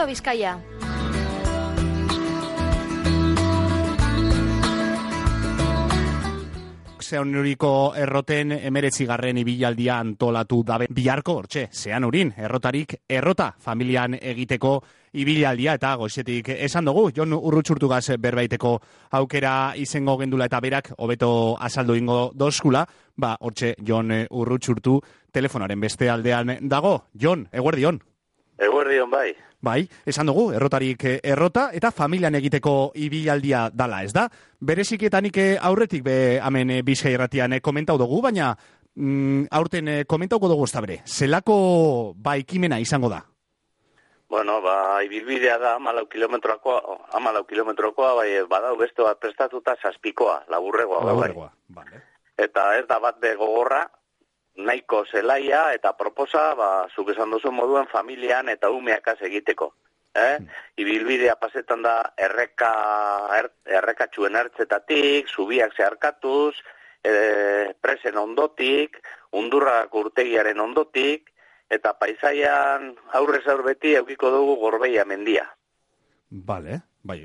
Metro Bizkaia. Zeanuriko erroten 19. ibilaldia antolatu dabe biharko hortxe, Zeanurin, errotarik errota familian egiteko ibilaldia eta goizetik esan dugu, Jon Urrutxurtugaz berbaiteko aukera izango gendula eta berak hobeto azaldu ingo dozkula, hortxe Jon Urrutxurtu telefonaren beste aldean dago. Jon, eguerdion. Eguerdion, bai. Bai, esan dugu, errotarik errota eta familian egiteko ibilaldia dala, ez da? Bereziketanik aurretik hemen Bizkai Irratian komentau dugu, baina aurten komentauko dugu ez da bere. Zelako ekimena izango da? Bueno, ibilbidea da 14 kilometrokoa, bai, badau beste bat prestatuta 7koa, laburregoa. Vale. Eta ez da bat gogorra, nahiko zelaia eta proposa, zuk esan duzu moduan familian eta umeakaz egiteko. Ibilbidea pasetan da errekatxuen ertzetatik, zubiak zeharkatuz, presen ondotik, undurrak urtegiaren ondotik, eta paisaian aurrez beti eukiko dugu Gorbeia mendia. Vale.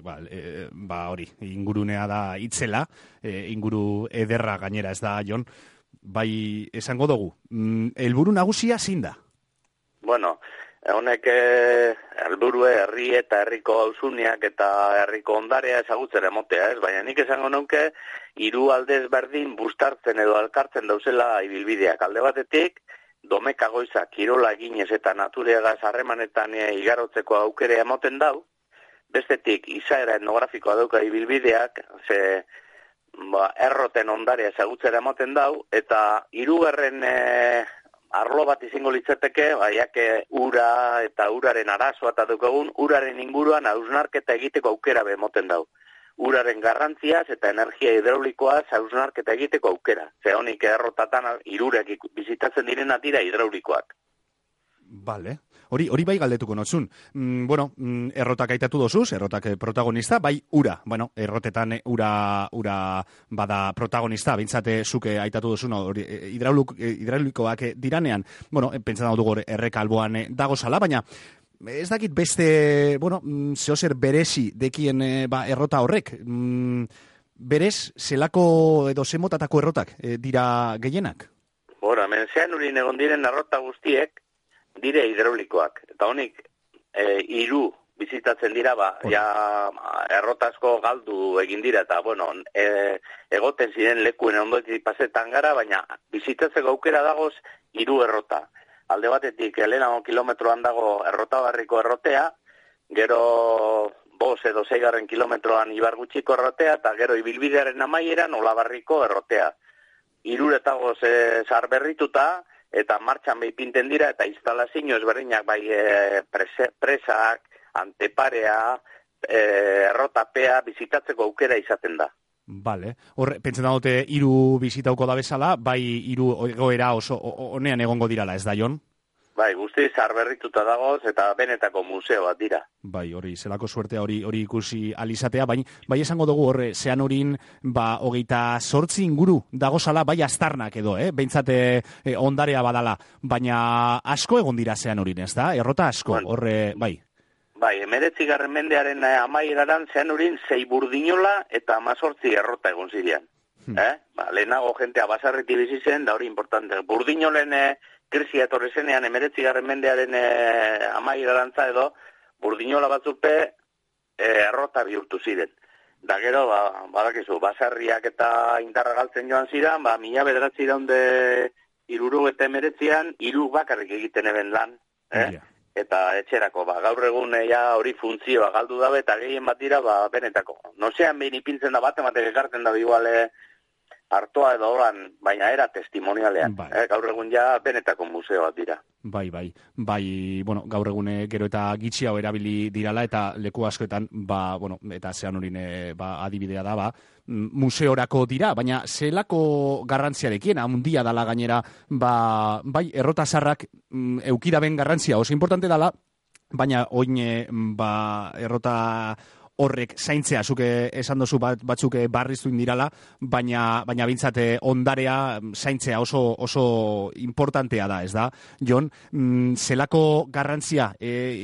Hori, ingurunea da itzela, inguru ederra gainera ez da, Jon. Bai, esango dugu, helburu nagusia zein da? Bueno, honek helburu herri eta herriko auzuniak eta herriko ondarea ezagutzera emotea, ez? Baina nik esango nuke 3 aldez berdin bustartzen edo alkartzen dauzela ibilbideak. Alde batetik, domeka goiza kirola eginez eta natureagaz harremanetan igarotzeko aukere emoten dau. Bestetik, izaera etnografikoa dauka ibilbideak, erroten ondarea ezagutzera emoten dau, eta 3. Arlo bat izango litzateke, baiake ura eta uraren arazoa eta dukagun, uraren inguruan hausnarketa egiteko aukera emoten dau. Uraren garrantziaz eta energia hidraulikoaz hausnarketa egiteko aukera. Ze honik errotatan 3 bizitatzen direna dira hidraulikoak. Vale. Hori bai galdetuko notzun. Errotak aitatu dozuz, errotak protagonista, bai ura. Errotetan ura bada protagonista, bintzate zuke aitatu dozun, hidraulikoak diranean, pentsan dugu erreka alboan dagozala, baina ez dakit beste, zehozer berezi dekien errota horrek. Berez, zelako edo zemotatako errotak dira gehienak? Hemen Zeanurin egon diren errota guztiek, dire hidraulikoak. Eta honik, 3 bizitatzen dira, errotazko galdu egin dira, eta, egoten ziren lekuen ondoetik pasetan gara, baina bizitatzeko aukera dagoz 3 errota. Alde batetik, lehenago kilometroan dago errotabarriko errotea, gero 5 edo 6 kilometroan Ibargutxiko errotea, eta gero ibilbidearen amaieran Olabarriko errotea. 3 etagoz zarberrituta, eta martxan behipinten dira, eta instalazio ezberdinak presak, anteparea, errotapea, bizitatzeko aukera izaten da. Vale. Hor, pentsen dagote 3 bizitauko da bezala, bai 3 egoera oso honean egongo dirala, ez da, Jon? Bai, guzti zarberrituta dagoz, eta benetako museo bat dira. Bai, hori, zelako suertea hori ikusi alizatea, bai esango dugu horre, Zeanurin, 28 inguru dagozala, bai astarnak edo, behintzate ondarea badala, baina asko egon dira Zeanurin, ez da? Errota asko, horre, bai. Bai, 19. mendearen amaieraran Zeanurin 6 burdinola eta 18 errota egon zirean. Lehenago jentea basarriti bizi zen, da hori importante. Burdinolen krisia etorri zenean 19. mendearen amaierarantza edo, burdinola batzupe errota bihurtu ziren. Da gero, badakizu, basarriak eta indarra galtzen joan ziren, 1979an 3 bakarrik egiten eben lan, eta etxerako, gaur egun hori funtzioa galdu dabe, eta gehien bat dira, benetako. Nozean behin ipintzen da bat, ematek ekartzen da iguale hartoa edo horan, baina era testimonialean. Gaur egun benetako museoak dira. Bai, gaur egun gero eta gitxi hau erabili dirala, eta leku askoetan, eta Zeanurin adibidea da, museorako dira, baina zelako garrantziarekin, handia dala gainera, bai, errotazarrak eukidaben garrantzia, oso importante dala, baina oin errota horrek zaintzea, zuke esan dozu batzuk barriztu indirala, baina bintzate ondarea zaintzea oso importantea da, ez da? Jon, zelako garrantzia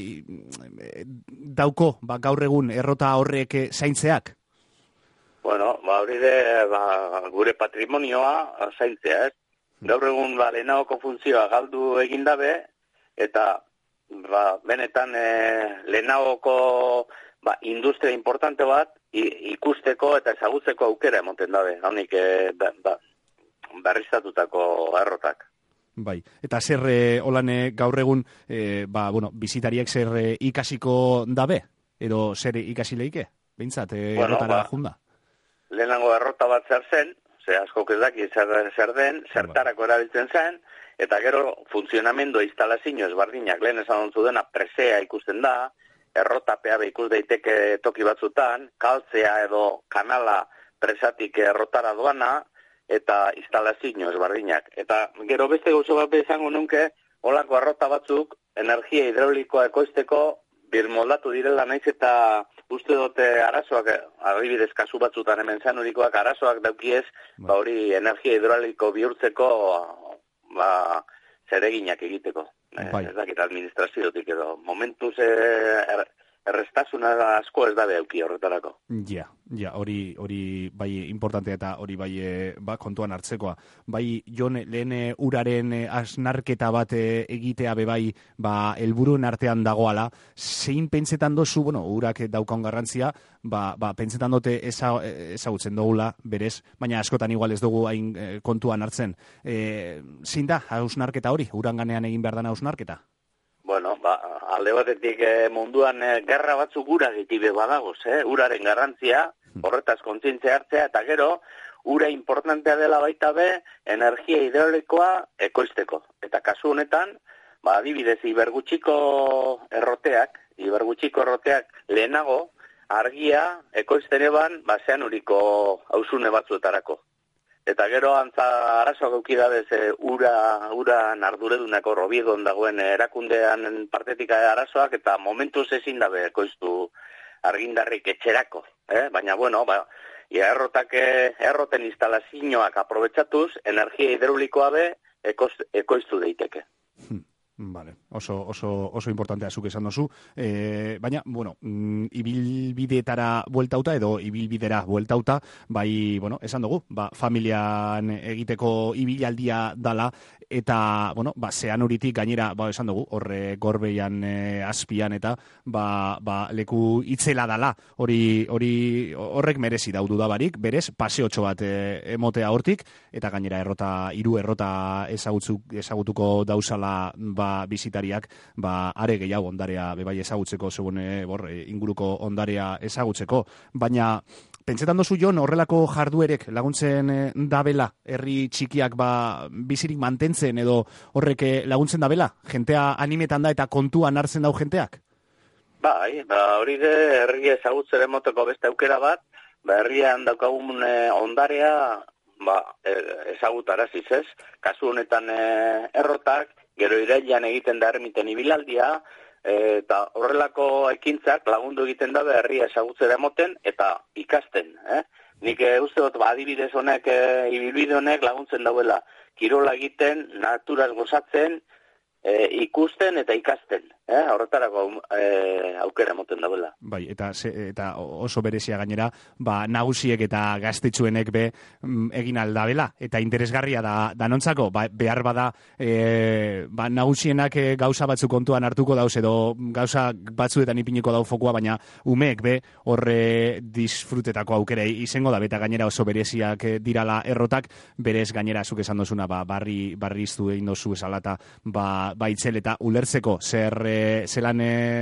dauko gaur egun errota horrek zaintzeak? Bueno, hori de gure patrimonioa zaintzea, ez? Gaur egun lehenagoko funtzioa galdu egin dabe, eta benetan lehenagoko industria importante bat ikusteko eta ezagutzeko aukera emoten dabe, haunik berriztatutako errotak. Bai, eta zer holan gaur egun bizitariek zer ikasiko dabe? Edo zer ikasi leike? Behintzat, errotara junda? Lehenango errota bat zer zen, askok ez daki zer den, zertarako erabiltzen zen, eta gero funtzionamendu instalazio ezberdinak lehen esan ontzu dena presea ikusten da, errotapea ikus daiteke toki batzutan, kaltzea edo kanala presatik errotara doana, eta instalazio ezberdinak. Eta gero beste gauza bat izango nunke, holako errota batzuk, energia hidraulikoa ekoizteko birmoldatu direla naiz eta uste dute arazoak, adibidez kasu batzutan hemen zanurikoak arazoak daukiez, hori energia hidrauliko bihurtzeko zereginak egiteko. Ez dakit administraziotik edo. Momentuz errestasuna asko ez dabe auki horretarako. Ja, hori bai importantea eta hori bai kontuan hartzekoa. Bai, Jon, lehen uraren asnarketa bat egitea bebai helburuen artean dagoala, zein pentsetan dozu, urak daukaun garrantzia, pentsetan dote ezagutzen dugula, berez, baina askotan igual ez dugu hain kontuan hartzen. Zein da, hausnarketa hori, uran ganean egin behar dana hausnarketa? Bueno, alde batetik munduan gerra batzuk ura egitibe badagoz, uraren garrantzia, horretaz kontzientzia hartzea, eta gero, ura importantea dela baita be, energia hidraulikoa ekoizteko. Eta kasu honetan, adibidez, ibergutxiko erroteak lehenago, argia ekoizten eban, zeanuriko hausune batzuetarako. Eta gero arazoak aukidabez ura narduredunako Robiedon dagoen erakundean partetik arazoak eta momentuz ezin dabe ekoiztu argindarrik etxerako. Baina, erroten instalazioak aprobetxatuz, energia hidraulikoa be ekoiztu daiteke. Vale, oso importantea zuk esan dozu, baina, ibilbideetara bueltauta edo ibilbidera bueltauta, esan dugu, familian egiteko ibilaldia dala, eta, zean horitik gainera, esan dugu, horre gorbeian azpian eta, leku itzela dala, horrek merezi daudu da barik, berez, paseotxo bat emotea hortik, eta gainera hiru errota ezagutuko dauzala, bizitariak, are gehiago ondarea bebai ezagutzeko, zegoen inguruko ondarea ezagutzeko. Baina, pentsetan dozu, Jon, horrelako jarduerek laguntzen dabela, herri txikiak bizirik mantentzen edo horrek laguntzen dabela? Jentea animetan da eta kontuan hartzen dau jenteak? Hori de herri ezagutzere moteko beste aukera bat, herrian daukagun ondarea ezagutaraziz, ez? Kasu honetan errotak, gero irailean egiten da ermiten ibilaldia, eta horrelako ekintzak lagundu egiten da herria ezagutzera emoten eta ikasten. Nik uste dut, adibidez honek, ibilbide honek laguntzen dauela kirola egiten, naturaz gozatzen, ikusten eta ikasten. Horretarako aukera emoten dauela. Bai, eta oso berezia gainera, nagusiek eta gaztetxuenek egin aldabela, eta interesgarria da nontzako, behar bada nagusienak gauza batzuk kontuan hartuko dauz, edo gauza batzuetan ipiniko dau fokua, baina umeek horre disfrutetako aukera izango da, eta gainera oso bereziak dirala errotak, berez gainera zuk esan dozuna, barriztu egin dozu esalata, itzel eta ulertzeko zelan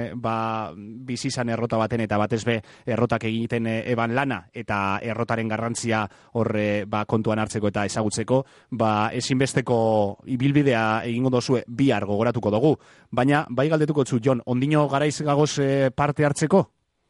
bizizan errota baten eta batez errotak egiten eban lana eta errotaren garrantzia horre kontuan hartzeko eta ezagutzeko, ezinbesteko ibilbidea egingo dozue bihar gogoratuko dugu. Baina, galdetuko zu, Jon, ondino garaiz gagoz parte hartzeko?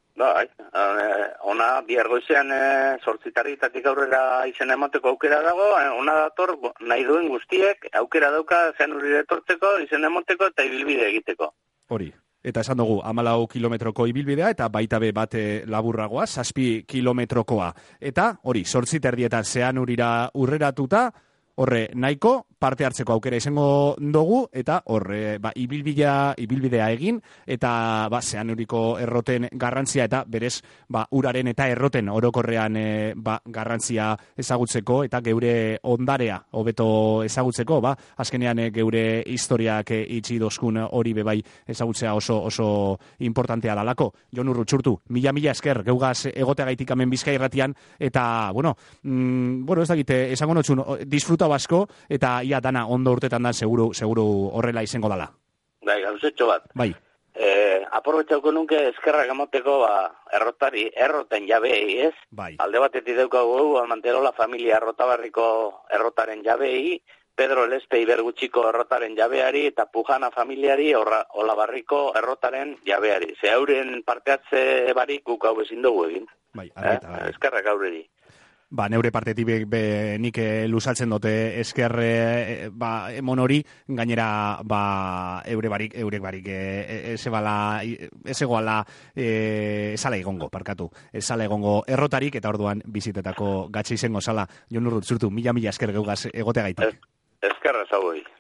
Ona bihar goizean 8:00 aurrera izena emateko aukera dago, ona dator nahi duen guztiek aukera dauka zean urire etortzeko, izena emateko eta ibilbide egiteko. Hori, eta esan dugu 14 kilometroko ibilbidea, eta baita be bat laburragoa, 7 kilometrokoa. Eta hori, 8:30 Zeanurira urreratuta, horre nahiko parte hartzeko aukera izango dugu, eta horre ibilbidea egin, eta Zeanuriko erroten garrantzia, eta berez uraren eta erroten orokorrean garrantzia ezagutzeko, eta geure ondarea hobeto ezagutzeko, azkenean geure historiak itxi dozkun hori bebai ezagutzea oso importantea dalako. Jon Urrutxurtu, mila esker geugaz egoteagaitik hemen Bizkai Irratian, eta, ez dakite, esango notxun, disfruta asko, eta ia dana ondo urtetan da seguru horrela izango dala. Bai, gauzetxo bat. Bai. Aprobetxauko nunke eskerrak emoteko erroten jabei, ez? Bai. Alde batetik daukagu Manterola familia errotabarriko errotaren jabei, Pedro Lespe Ibergutxiko errotaren jabeari, eta Pujana familiari Olabarriko errotaren jabeari. Ze hauren parteatze barik guk hau ezin dugu egin. Bai, arreta. Eskerrak haureri. Neure partetik nik luzatzen dute esker emon hori, gainera eurek barik esala egongo, parkatu. Esala egongo errotarik, eta orduan bizitetako gatxe izango zala. Jon Urrutxurtu, mila esker geugaz egoteagaitik. Eskerra zaugoi.